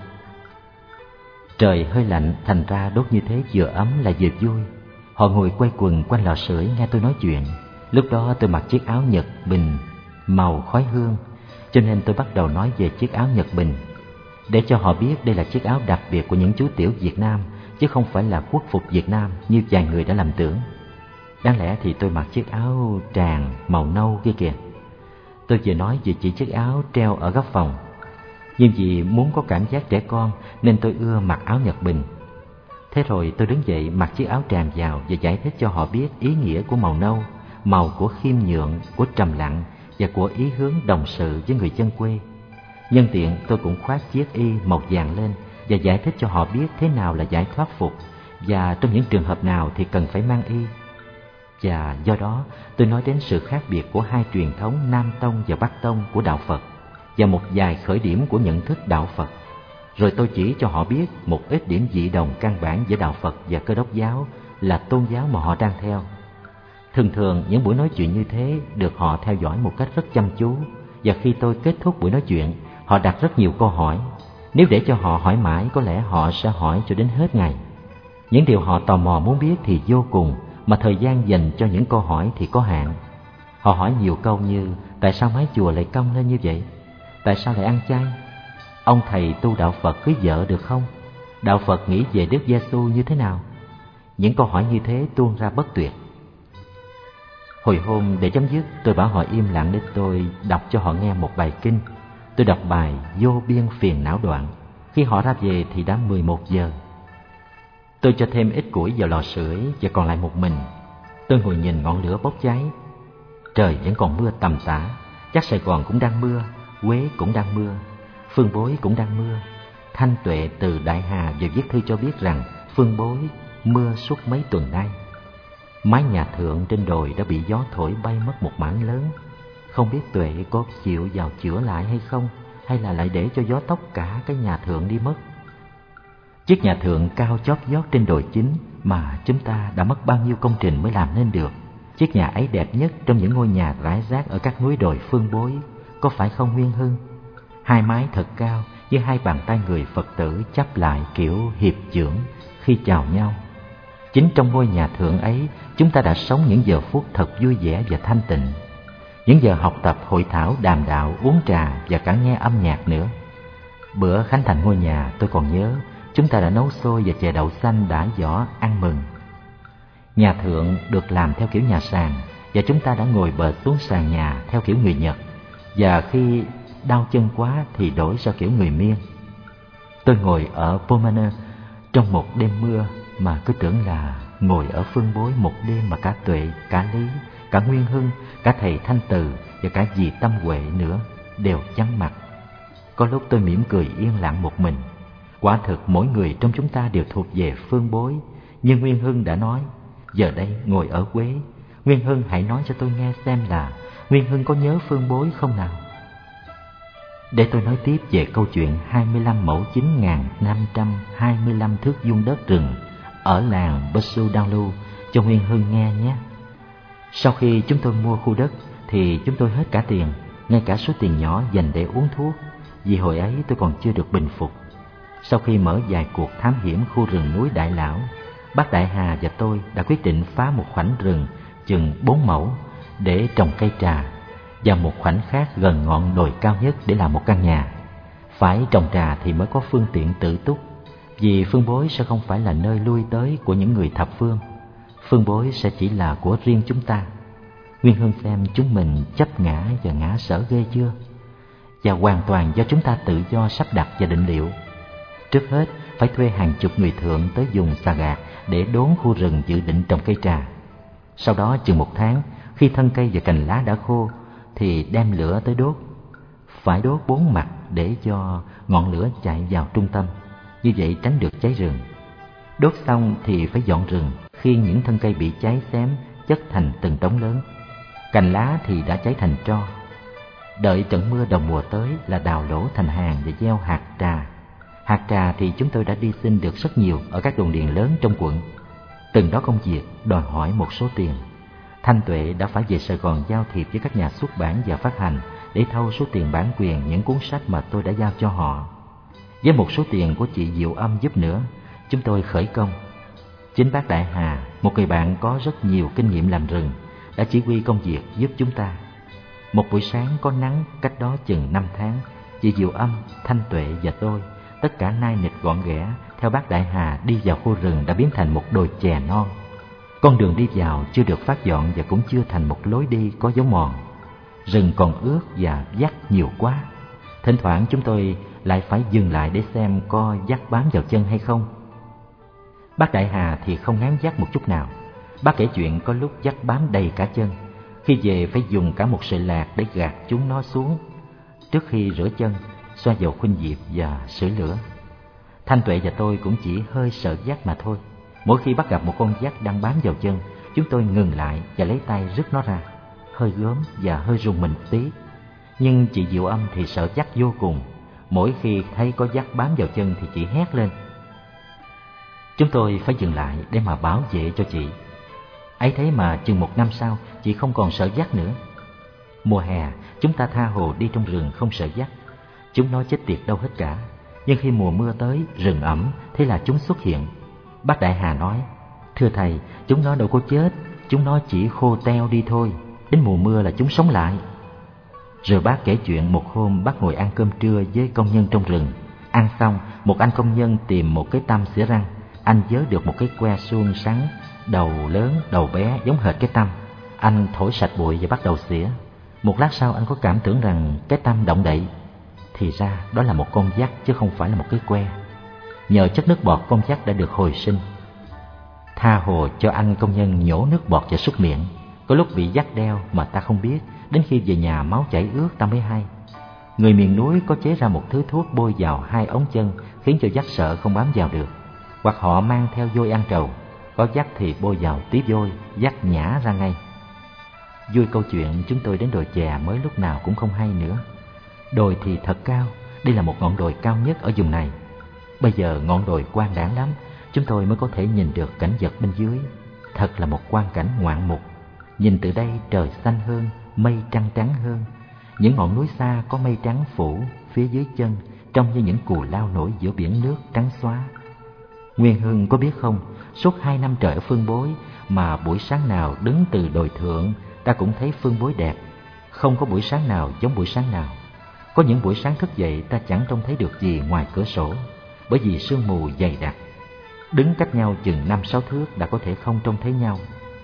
Trời hơi lạnh, thành ra đốt như thế vừa ấm lại vừa vui. Họ ngồi quay quần quanh lò sưởi nghe tôi nói chuyện. Lúc đó tôi mặc chiếc áo Nhật Bình màu khói hương, cho nên tôi bắt đầu nói về chiếc áo Nhật Bình, để cho họ biết đây là chiếc áo đặc biệt của những chú tiểu Việt Nam, chứ không phải là quốc phục Việt Nam như vài người đã lầm tưởng. Đáng lẽ thì tôi mặc chiếc áo tràng màu nâu kia kìa. Tôi vừa nói về chỉ chiếc áo treo ở góc phòng, nhưng vì muốn có cảm giác trẻ con nên tôi ưa mặc áo Nhật Bình. Thế rồi tôi đứng dậy mặc chiếc áo tràm vào và giải thích cho họ biết ý nghĩa của màu nâu, màu của khiêm nhượng, của trầm lặng và của ý hướng đồng sự với người dân quê. Nhân tiện tôi cũng khoác chiếc y màu vàng lên và giải thích cho họ biết thế nào là giải thoát phục, và trong những trường hợp nào thì cần phải mang y. Và do đó tôi nói đến sự khác biệt của hai truyền thống Nam Tông và Bắc Tông của đạo Phật, và một vài khởi điểm của nhận thức đạo Phật. Rồi tôi chỉ cho họ biết một ít điểm dị đồng căn bản giữa đạo Phật và Cơ Đốc giáo là tôn giáo mà họ đang theo. Thường thường những buổi nói chuyện như thế được họ theo dõi một cách rất chăm chú, và khi tôi kết thúc buổi nói chuyện, họ đặt rất nhiều câu hỏi. Nếu để cho họ hỏi mãi, có lẽ họ sẽ hỏi cho đến hết ngày. Những điều họ tò mò muốn biết thì vô cùng, mà thời gian dành cho những câu hỏi thì có hạn. Họ hỏi nhiều câu như: tại sao mái chùa lại cong lên như vậy? Tại sao lại ăn chay? Ông thầy tu đạo Phật cưới vợ được không? Đạo Phật nghĩ về Đức Giêsu như thế nào? Những câu hỏi như thế tuôn ra bất tuyệt. Hồi hôm để chấm dứt, tôi bảo họ im lặng để tôi đọc cho họ nghe một bài kinh. Tôi đọc bài Vô biên phiền não đoạn. Khi họ ra về thì đã mười một giờ. Tôi cho thêm ít củi vào lò sưởi và còn lại một mình. Tôi ngồi nhìn ngọn lửa bốc cháy. Trời vẫn còn mưa tầm tã. Chắc Sài Gòn cũng đang mưa, Huế cũng đang mưa, Phương Bối cũng đang mưa. Thanh Tuệ từ Đại Hà vừa viết thư cho biết rằng Phương Bối mưa suốt mấy tuần nay. Mái nhà thượng trên đồi đã bị gió thổi bay mất một mảng lớn. Không biết Tuệ có chịu vào chữa lại hay không, hay là lại để cho gió tốc cả cái nhà thượng đi mất. Chiếc nhà thượng cao chót vót trên đồi chính mà chúng ta đã mất bao nhiêu công trình mới làm nên được. Chiếc nhà ấy đẹp nhất trong những ngôi nhà rải rác ở các núi đồi phương bối, có phải không Nguyên Hưng? Hai mái thật cao với hai bàn tay người Phật tử chắp lại kiểu hiệp chưởng khi chào nhau. Chính trong ngôi nhà thượng ấy, chúng ta đã sống những giờ phút thật vui vẻ và thanh tịnh. Những giờ học tập, hội thảo, đàm đạo, uống trà và cả nghe âm nhạc nữa. Bữa khánh thành ngôi nhà tôi còn nhớ, chúng ta đã nấu xôi và chè đậu xanh đã vỏ ăn mừng. Nhà thượng được làm theo kiểu nhà sàn, và chúng ta đã ngồi bệt xuống sàn nhà theo kiểu người Nhật, và khi đau chân quá thì đổi sang kiểu người Miên. Tôi ngồi ở Pomaner trong một đêm mưa mà cứ tưởng là ngồi ở phương bối một đêm mà cả Tuệ, cả Lý, cả Nguyên Hưng, cả thầy Thanh Từ và cả dì Tâm Huệ nữa đều vắng mặt. Có lúc tôi mỉm cười yên lặng một mình. Quả thực mỗi người trong chúng ta đều thuộc về phương bối. Nhưng Nguyên Hưng đã nói, giờ đây ngồi ở Quế, Nguyên Hưng hãy nói cho tôi nghe xem là Nguyên Hưng có nhớ phương bối không nào? Để tôi nói tiếp về câu chuyện hai mươi lăm mẫu chín nghìn năm trăm hai mươi lăm thước vuông đất rừng ở làng Basu Dalu cho Nguyên Hưng nghe nhé. Sau khi chúng tôi mua khu đất thì chúng tôi hết cả tiền, ngay cả số tiền nhỏ dành để uống thuốc, vì hồi ấy tôi còn chưa được bình phục. Sau khi mở vài cuộc thám hiểm khu rừng núi Đại Lão, bác Đại Hà và tôi đã quyết định phá một khoảnh rừng chừng bốn mẫu để trồng cây trà, và một khoảnh khác gần ngọn đồi cao nhất để làm một căn nhà. Phải trồng trà thì mới có phương tiện tự túc, vì phương bối sẽ không phải là nơi lui tới của những người thập phương. Phương bối sẽ chỉ là của riêng chúng ta. Nguyên Hưng xem chúng mình chấp ngã và ngã sở ghê chưa? Và hoàn toàn do chúng ta tự do sắp đặt và định liệu. Trước hết phải thuê hàng chục người thượng tới dùng xà gạt để đốn khu rừng dự định trồng cây trà. Sau đó chừng một tháng, khi thân cây và cành lá đã khô thì đem lửa tới đốt. Phải đốt bốn mặt để cho ngọn lửa chạy vào trung tâm, như vậy tránh được cháy rừng. Đốt xong thì phải dọn rừng, khi những thân cây bị cháy xém chất thành từng đống lớn. Cành lá thì đã cháy thành tro. Đợi trận mưa đầu mùa tới là đào lỗ thành hàng và gieo hạt trà. Hạt trà thì chúng tôi đã đi xin được rất nhiều ở các đồn điền lớn trong quận. Từng đó công việc đòi hỏi một số tiền. Thanh Tuệ đã phải về Sài Gòn giao thiệp với các nhà xuất bản và phát hành để thâu số tiền bản quyền những cuốn sách mà tôi đã giao cho họ. Với một số tiền của chị Diệu Âm giúp nữa, chúng tôi khởi công. Chính bác Đại Hà, một người bạn có rất nhiều kinh nghiệm làm rừng, đã chỉ huy công việc giúp chúng ta. Một buổi sáng có nắng cách đó chừng năm tháng, chị Diệu Âm, Thanh Tuệ và tôi, tất cả nai nịch gọn ghẽ, theo bác Đại Hà đi vào khu rừng đã biến thành một đồi chè non. Con đường đi vào chưa được phát dọn và cũng chưa thành một lối đi có dấu mòn. Rừng còn ướt và dắt nhiều quá. Thỉnh thoảng chúng tôi lại phải dừng lại để xem có dắt bám vào chân hay không. Bác Đại Hà thì không ngán dắt một chút nào. Bác kể chuyện có lúc dắt bám đầy cả chân. Khi về phải dùng cả một sợi lạc để gạt chúng nó xuống, trước khi rửa chân, xoa dầu khuynh diệp và sưởi lửa. Thanh Tuệ và tôi cũng chỉ hơi sợ dắt mà thôi. Mỗi khi bắt gặp một con dắt đang bám vào chân, chúng tôi ngừng lại và lấy tay rứt nó ra, hơi gớm và hơi rùng mình tí. Nhưng chị Diệu Âm thì sợ dắt vô cùng. Mỗi khi thấy có dắt bám vào chân thì chị hét lên. Chúng tôi phải dừng lại để mà bảo vệ cho chị. Ấy thế mà chừng một năm sau, chị không còn sợ dắt nữa. Mùa hè, chúng ta tha hồ đi trong rừng không sợ dắt. Chúng nó chết tiệt đâu hết cả. Nhưng khi mùa mưa tới, rừng ẩm, thế là chúng xuất hiện. Bác Đại Hà nói, thưa thầy, chúng nó đâu có chết, chúng nó chỉ khô teo đi thôi. Đến mùa mưa là chúng sống lại. Rồi bác kể chuyện một hôm bác ngồi ăn cơm trưa với công nhân trong rừng. Ăn xong, một anh công nhân tìm một cái tăm xỉa răng. Anh vớ được một cái que suông sắn, đầu lớn, đầu bé, giống hệt cái tăm. Anh thổi sạch bụi và bắt đầu xỉa. Một lát sau anh có cảm tưởng rằng cái tăm động đậy. Thì ra đó là một con dắt chứ không phải là một cái que. Nhờ chất nước bọt con dắt đã được hồi sinh. Tha hồ cho anh công nhân nhổ nước bọt và súc miệng. Có lúc bị dắt đeo mà ta không biết, đến khi về nhà máu chảy ướt ta mới hay. Người miền núi có chế ra một thứ thuốc bôi vào hai ống chân, khiến cho dắt sợ không bám vào được. Hoặc họ mang theo vôi ăn trầu, có dắt thì bôi vào tí vôi, dắt nhả ra ngay. Vui câu chuyện chúng tôi đến đồi chè mới lúc nào cũng không hay nữa. Đồi thì thật cao, đây là một ngọn đồi cao nhất ở vùng này. Bây giờ ngọn đồi quang đãng lắm, chúng tôi mới có thể nhìn được cảnh vật bên dưới. Thật là một quang cảnh ngoạn mục. Nhìn từ đây trời xanh hơn, mây trăng trắng hơn. Những ngọn núi xa có mây trắng phủ phía dưới chân, trông như những cù lao nổi giữa biển nước trắng xóa. Nguyên Hưng có biết không, suốt hai năm trời ở Phương Bối mà buổi sáng nào đứng từ đồi thượng ta cũng thấy Phương Bối đẹp. Không có buổi sáng nào giống buổi sáng nào. Có những buổi sáng thức dậy ta chẳng trông thấy được gì ngoài cửa sổ, bởi vì sương mù dày đặc. Đứng cách nhau chừng năm sáu thước đã có thể không trông thấy nhau.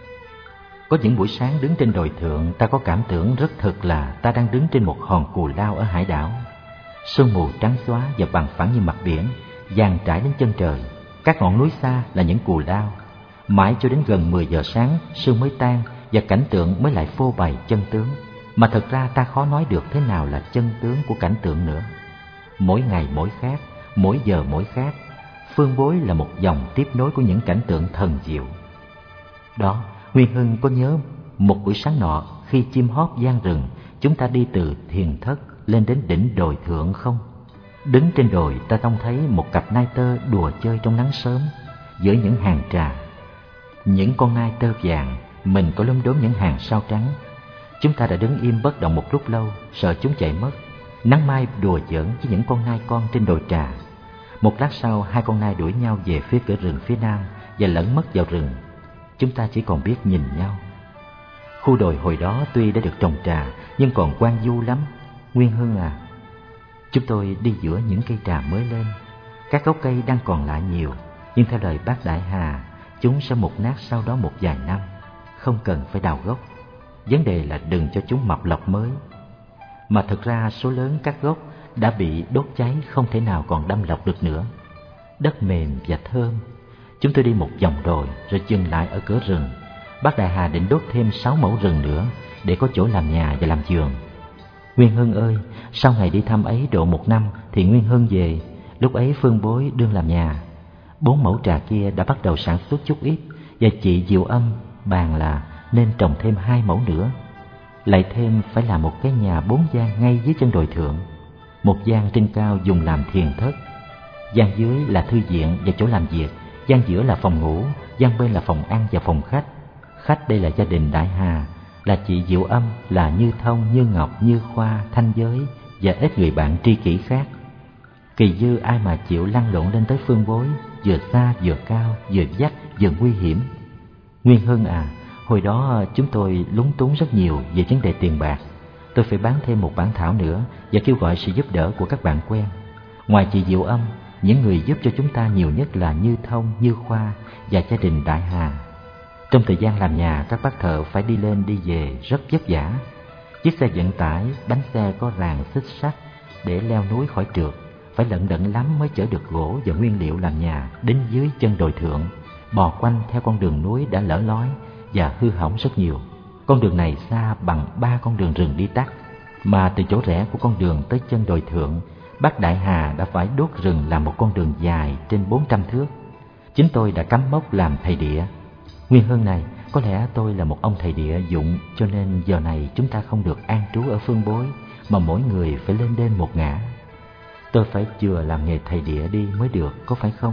Có những buổi sáng đứng trên đồi thượng ta có cảm tưởng rất thực là ta đang đứng trên một hòn cù lao ở hải đảo. Sương mù trắng xóa và bằng phẳng như mặt biển, dàn trải đến chân trời. Các ngọn núi xa là những cù lao. Mãi cho đến gần mười giờ sáng, sương mới tan và cảnh tượng mới lại phô bày chân tướng. Mà thật ra ta khó nói được thế nào là chân tướng của cảnh tượng nữa. Mỗi ngày mỗi khác, mỗi giờ mỗi khác. Phương Bối là một dòng tiếp nối của những cảnh tượng thần diệu. Đó, Nguyên Hưng có nhớ một buổi sáng nọ khi chim hót vang rừng, chúng ta đi từ Thiền Thất lên đến đỉnh đồi thượng không? Đứng trên đồi ta trông thấy một cặp nai tơ đùa chơi trong nắng sớm giữa những hàng trà. Những con nai tơ vàng, mình có lốm đốm những hàng sao trắng. Chúng ta đã đứng im bất động một lúc lâu, sợ chúng chạy mất. Nắng mai đùa giỡn với những con nai con trên đồi trà. Một lát sau, hai con nai đuổi nhau về phía cửa rừng phía nam và lẫn mất vào rừng. Chúng ta chỉ còn biết nhìn nhau. Khu đồi hồi đó tuy đã được trồng trà nhưng còn hoang vu lắm. Nguyên Hưng à, chúng tôi đi giữa những cây trà mới lên. Các gốc cây đang còn lại nhiều, nhưng theo lời bác Đại Hà, chúng sẽ mục nát sau đó một vài năm. Không cần phải đào gốc. Vấn đề là đừng cho chúng mọc lọc mới. Mà thực ra số lớn các gốc đã bị đốt cháy, không thể nào còn đâm lọc được nữa. Đất mềm và thơm. Chúng tôi đi một vòng đồi rồi dừng lại ở cửa rừng. Bác Đại Hà định đốt thêm sáu mẫu rừng nữa để có chỗ làm nhà và làm giường. Nguyên Hưng ơi, sau ngày đi thăm ấy độ một năm thì Nguyên Hưng về. Lúc ấy Phương Bối đương làm nhà. Bốn mẫu trà kia đã bắt đầu sản xuất chút ít, và chị Diệu Âm bàn là nên trồng thêm hai mẫu nữa. Lại thêm phải là một cái nhà bốn gian ngay dưới chân đồi thượng. Một gian trên cao dùng làm thiền thất, gian dưới là thư viện và chỗ làm việc, gian giữa là phòng ngủ, gian bên là phòng ăn và phòng khách. Khách đây là gia đình Đại Hà, là chị Diệu Âm, là Như Thông, Như Ngọc, Như Khoa, Thanh Giới và ít người bạn tri kỷ khác. Kỳ dư ai mà chịu lăn lộn lên tới Phương Bối, vừa xa vừa cao, vừa dắt vừa nguy hiểm. Nguyên Hưng à, hồi đó chúng tôi lúng túng rất nhiều về vấn đề tiền bạc. Tôi phải bán thêm một bản thảo nữa và kêu gọi sự giúp đỡ của các bạn quen. Ngoài chị Diệu Âm, những người giúp cho chúng ta nhiều nhất là Như Thông, Như Khoa và gia đình Đại Hà. Trong thời gian làm nhà, các bác thợ phải đi lên đi về rất vất vả. Chiếc xe vận tải, bánh xe có ràng xích sắt để leo núi khỏi trượt, phải lận đận lắm mới chở được gỗ và nguyên liệu làm nhà đến dưới chân đồi thượng, bò quanh theo con đường núi đã lở lói và hư hỏng rất nhiều. Con đường này xa bằng ba con đường rừng đi tắt, mà từ chỗ rẽ của con đường tới chân đồi thượng, bác Đại Hà đã phải đốt rừng làm một con đường dài trên bốn trăm thước. Chính tôi đã cắm mốc làm thầy địa. Nguyên Hưng này, có lẽ tôi là một ông thầy địa dụng, cho nên giờ này chúng ta không được an trú ở Phương Bối, mà mỗi người phải lên đên một ngả. Tôi phải chừa làm nghề thầy địa đi mới được, có phải không?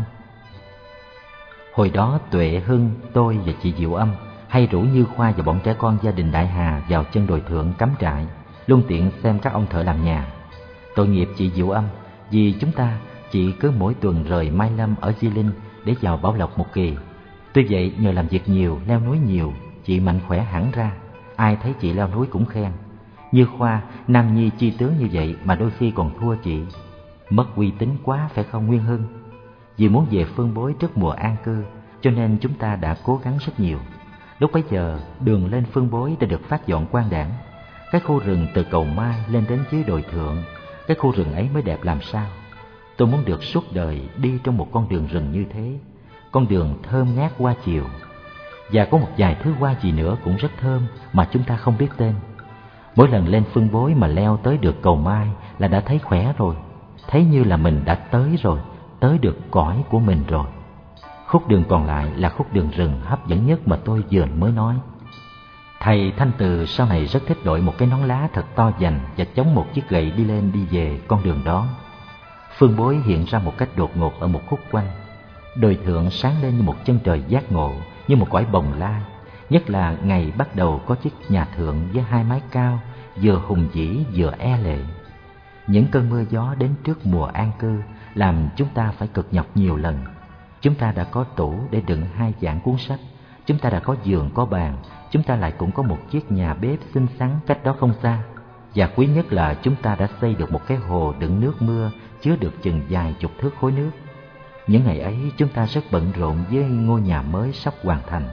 Hồi đó Tuệ Hưng, tôi và chị Diệu Âm hay rủ Như Khoa và bọn trẻ con gia đình Đại Hà vào chân đồi thượng cắm trại, luôn tiện xem các ông thợ làm nhà. Tội nghiệp chị Diệu Âm, vì chúng ta chị cứ mỗi tuần rời Mai Lâm ở Di Linh để vào Bảo Lộc một kỳ. Tuy vậy nhờ làm việc nhiều, leo núi nhiều, chị mạnh khỏe hẳn ra. Ai thấy chị leo núi cũng khen. Như Khoa, nam nhi chi tướng như vậy mà đôi khi còn thua chị. Mất uy tín quá phải không Nguyên Hưng? Vì muốn về Phương Bối trước mùa an cư, cho nên chúng ta đã cố gắng rất nhiều. Lúc bấy giờ, đường lên Phương Bối đã được phát dọn quang đãng. Cái khu rừng từ Cầu Mai lên đến dưới đồi thượng, cái khu rừng ấy mới đẹp làm sao. Tôi muốn được suốt đời đi trong một con đường rừng như thế, con đường thơm ngát hoa chiều. Và có một vài thứ hoa gì nữa cũng rất thơm mà chúng ta không biết tên. Mỗi lần lên Phương Bối mà leo tới được Cầu Mai là đã thấy khỏe rồi, thấy như là mình đã tới rồi, tới được cõi của mình rồi. Khúc đường còn lại là khúc đường rừng hấp dẫn nhất mà tôi vừa mới nói. Thầy Thanh Từ sau này rất thích đội một cái nón lá thật to dành và chống một chiếc gậy đi lên đi về con đường đó. Phương bối hiện ra một cách đột ngột ở một khúc quanh. Đồi thượng sáng lên như một chân trời giác ngộ, như một cõi bồng lai. Nhất là ngày bắt đầu có chiếc nhà thượng với hai mái cao, vừa hùng vĩ vừa e lệ. Những cơn mưa gió đến trước mùa an cư làm chúng ta phải cực nhọc nhiều lần. Chúng ta đã có tủ để đựng hai dạng cuốn sách, chúng ta đã có giường có bàn, chúng ta lại cũng có một chiếc nhà bếp xinh xắn cách đó không xa. Và quý nhất là chúng ta đã xây được một cái hồ đựng nước mưa chứa được chừng vài chục thước khối nước. Những ngày ấy chúng ta rất bận rộn với ngôi nhà mới sắp hoàn thành.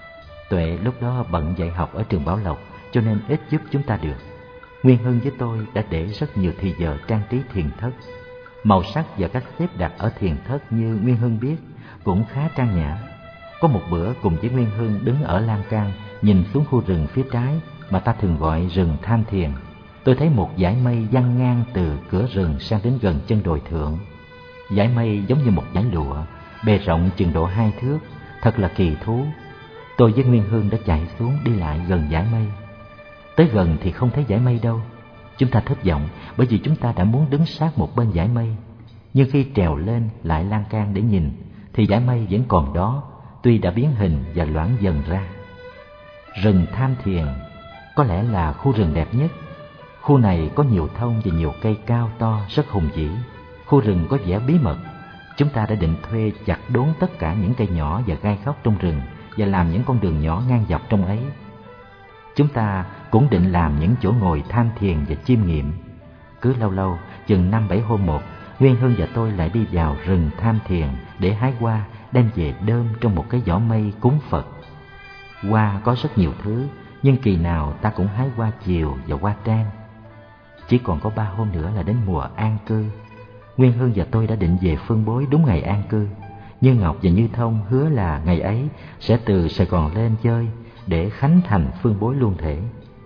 Tuệ lúc đó bận dạy học ở trường Bảo Lộc cho nên ít giúp chúng ta được. Nguyên Hưng với tôi đã để rất nhiều thì giờ trang trí thiền thất. Màu sắc và cách xếp đặt ở thiền thất như Nguyên Hưng biết cũng khá trang nhã. Có một bữa cùng với Nguyên Hưng đứng ở lan can nhìn xuống khu rừng phía trái mà ta thường gọi rừng Tham Thiền. Tôi thấy một dải mây văng ngang từ cửa rừng sang đến gần chân đồi thượng. Dải mây giống như một dải lụa, bề rộng chừng độ hai thước, thật là kỳ thú. Tôi với Nguyên Hưng đã chạy xuống đi lại gần dải mây. Tới gần thì không thấy dải mây đâu. Chúng ta thất vọng bởi vì chúng ta đã muốn đứng sát một bên dải mây. Nhưng khi trèo lên lại lan can để nhìn thì dải mây vẫn còn đó, tuy đã biến hình và loãng dần ra. Rừng Tham Thiền có lẽ là khu rừng đẹp nhất. Khu này có nhiều thông và nhiều cây cao to rất hùng vĩ. Khu rừng có vẻ bí mật. Chúng ta đã định thuê chặt đốn tất cả những cây nhỏ và gai góc trong rừng và làm những con đường nhỏ ngang dọc trong ấy. Chúng ta cũng định làm những chỗ ngồi tham thiền và chiêm nghiệm. Cứ lâu lâu, chừng năm bảy hôm một, Nguyên Hưng và tôi lại đi vào rừng Tham Thiền để hái hoa đem về đơm trong một cái giỏ mây cúng Phật. Hoa có rất nhiều thứ, nhưng kỳ nào ta cũng hái hoa chiều và hoa trang. Chỉ còn có ba hôm nữa là đến mùa an cư. Nguyên Hưng và tôi đã định về Phương Bối đúng ngày an cư. Như Ngọc và Như Thông hứa là ngày ấy sẽ từ Sài Gòn lên chơi để khánh thành Phương Bối luôn thể.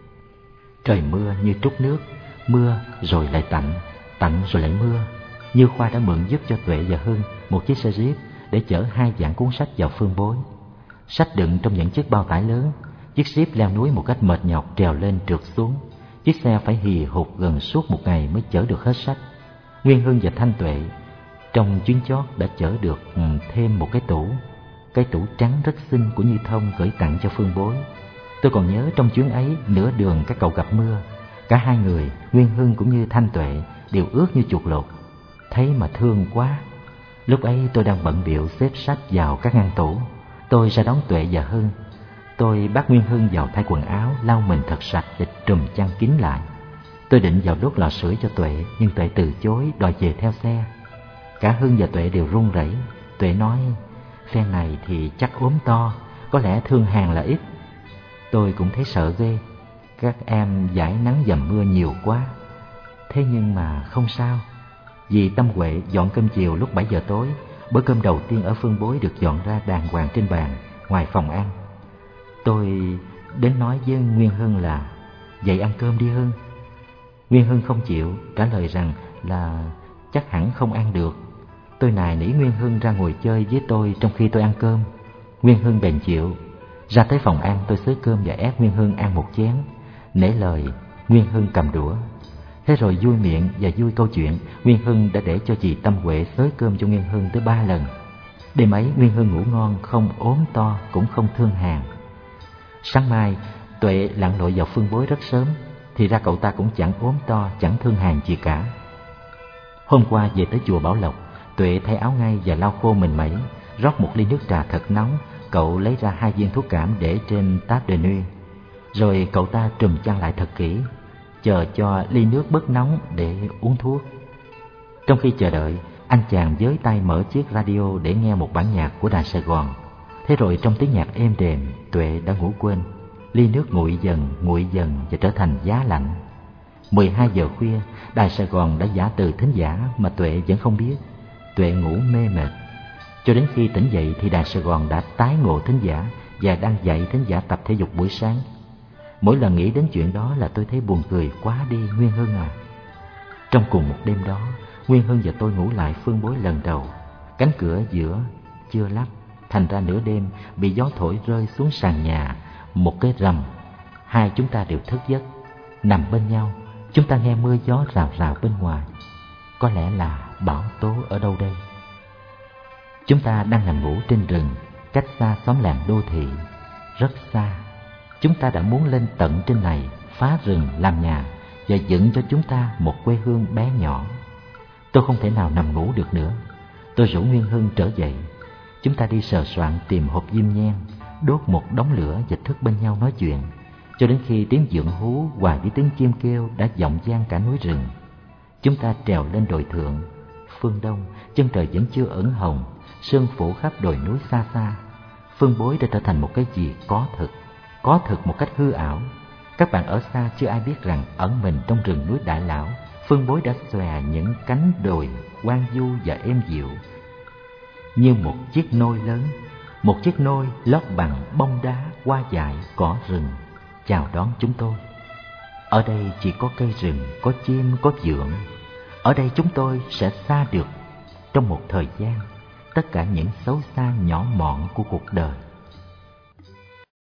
Trời mưa như trút nước, mưa rồi lại tạnh, tạnh rồi lại mưa. Như Khoa đã mượn giúp cho Tuệ và Hưng một chiếc xe Jeep để chở hai vạn cuốn sách vào Phương Bối. Sách đựng trong những chiếc bao tải lớn, chiếc Jeep leo núi một cách mệt nhọc trèo lên trượt xuống. Chiếc xe phải hì hục gần suốt một ngày mới chở được hết sách. Nguyên Hưng và Thanh Tuệ trong chuyến chót đã chở được thêm một cái tủ. Cái tủ trắng rất xinh của Như Thông gửi tặng cho Phương Bối. Tôi còn nhớ trong chuyến ấy, nửa đường các cậu gặp mưa. Cả hai người, Nguyên Hưng cũng như Thanh Tuệ, đều ướt như chuột lột. Thấy mà thương quá. Lúc ấy tôi đang bận bịu xếp sách vào các ngăn tủ. Tôi ra đón Tuệ và Hưng. Tôi bắt Nguyên Hưng vào thay quần áo, lau mình thật sạch và trùm chăn kín lại. Tôi định vào đốt lò sưởi cho Tuệ, nhưng Tuệ từ chối, đòi về theo xe. Cả Hưng và Tuệ đều run rẩy. Tuệ nói, phen này thì chắc ốm to, có lẽ thương hàng là ít. Tôi cũng thấy sợ ghê. Các em giải nắng dầm mưa nhiều quá. Thế nhưng mà không sao. Vì Tâm Huệ dọn cơm chiều lúc bảy giờ tối. Bữa cơm đầu tiên ở Phương Bối được dọn ra đàng hoàng trên bàn, ngoài phòng ăn. Tôi đến nói với Nguyên Hưng là, vậy ăn cơm đi Hưng. Nguyên Hưng không chịu, trả lời rằng là chắc hẳn không ăn được. Tôi nài nỉ Nguyên Hưng ra ngồi chơi với tôi trong khi tôi ăn cơm. Nguyên Hưng bèn chịu. Ra tới phòng ăn, tôi xới cơm và ép Nguyên Hưng ăn một chén. Nể lời, Nguyên Hưng cầm đũa. Thế rồi vui miệng và vui câu chuyện, Nguyên Hưng đã để cho chị Tâm Huệ xới cơm cho Nguyên Hưng tới ba lần. Đêm ấy Nguyên Hưng ngủ ngon, không ốm to, cũng không thương hàng. Sáng mai, Tuệ lặn lội vào Phương Bối rất sớm. Thì ra cậu ta cũng chẳng ốm to, chẳng thương hàng gì cả. Hôm qua về tới chùa Bảo Lộc, Tuệ thay áo ngay và lau khô mình mẩy. Rót một ly nước trà thật nóng. Cậu lấy ra hai viên thuốc cảm để trên table de nuit. Rồi cậu ta trùm chăn lại thật kỹ, chờ cho ly nước bớt nóng để uống thuốc. Trong khi chờ đợi, anh chàng với tay mở chiếc radio để nghe một bản nhạc của Đài Sài Gòn. Thế rồi trong tiếng nhạc êm đềm, Tuệ đã ngủ quên. Ly nước nguội dần, nguội dần và trở thành giá lạnh. mười hai giờ khuya, Đài Sài Gòn đã giã từ thính giả mà Tuệ vẫn không biết. Tuệ ngủ mê mệt. Cho đến khi tỉnh dậy thì Đài Sài Gòn đã tái ngộ thính giả và đang dạy thính giả tập thể dục buổi sáng. Mỗi lần nghĩ đến chuyện đó là tôi thấy buồn cười quá đi Nguyên Hưng à. Trong cùng một đêm đó, Nguyên Hưng và tôi ngủ lại Phương Bối lần đầu. Cánh cửa giữa chưa lắp. thành ra nửa đêm bị gió thổi rơi xuống sàn nhà một cái rầm, hai chúng ta đều thức giấc. Nằm bên nhau, chúng ta nghe mưa gió rào rào bên ngoài. Có lẽ là bão tố ở đâu đây. Chúng ta đang nằm ngủ trên rừng, cách xa xóm làng đô thị, rất xa. Chúng ta đã muốn lên tận trên này, phá rừng làm nhà và dựng cho chúng ta một quê hương bé nhỏ. Tôi không thể nào nằm ngủ được nữa. Tôi rủ Nguyên Hưng trở dậy. Chúng ta đi sờ soạn tìm hộp diêm nhang, đốt một đống lửa và thức bên nhau nói chuyện, cho đến khi tiếng dượng hú hòa với tiếng chim kêu đã vọng vang cả núi rừng. Chúng ta trèo lên đồi thượng. Phương Đông, chân trời vẫn chưa ửng hồng, sương phủ khắp đồi núi xa xa. Phương Bối đã trở thành một cái gì có thực, có thực một cách hư ảo. Các bạn ở xa chưa ai biết rằng ẩn mình trong rừng núi Đại Lão, Phương Bối đã xòe những cánh đồi hoang vu và êm dịu, như một chiếc nôi lớn, một chiếc nôi lót bằng bông đá, hoa dại, cỏ rừng chào đón chúng tôi. Ở đây chỉ có cây rừng, có chim, có vượn. Ở đây chúng tôi sẽ xa được trong một thời gian tất cả những xấu xa nhỏ mọn của cuộc đời.